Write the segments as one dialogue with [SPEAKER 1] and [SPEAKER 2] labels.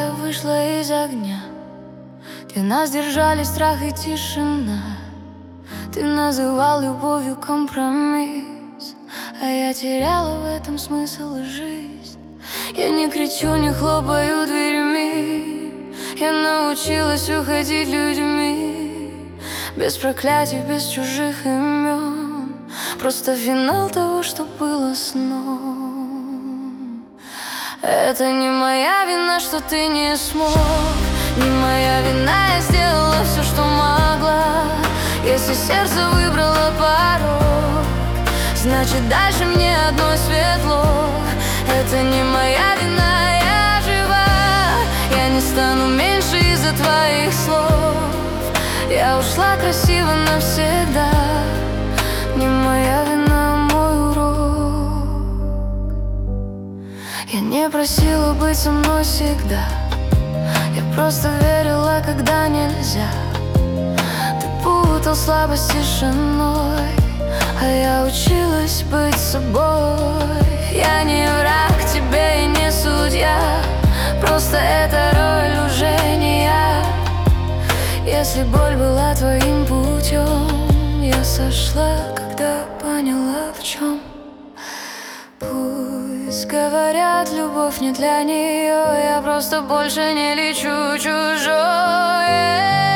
[SPEAKER 1] я вышла из огня, где нас держали страх и тишина. Ты называл любовью компромисс, а я теряла в этом смысл и жизнь. Я не кричу, не хлопаю дверьми, я научилась уходить людьми, без проклятий, без чужих имен, просто финал того, что было сном. Это не моя вина, что ты не смог, не моя вина, я сделала все, что могла. Если сердце выбрало порог, значит дальше мне одной светло. Это не моя вина, я жива, я не стану меньше из-за твоих слов. Я ушла красиво навсегда, не моя вина, мой урок. Я не просила быть со мной всегда, я просто верила, когда нельзя. Ты путал слабость с тишиной, а я училась быть собой. Я не враг тебе и не судья, просто эта роль уже не я. Если боль была твоим путем, я сошла, когда поняла, в чем. Пусть говорят, любовь не для нее, я просто больше не лечу чужое.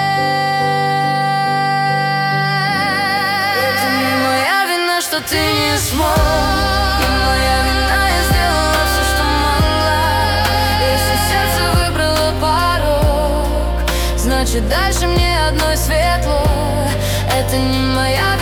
[SPEAKER 1] Это не моя вина, что ты не смог, не моя вина, я сделала все, что могла. Если сердце выбрало порог, значит дальше мне одной светло. Это не моя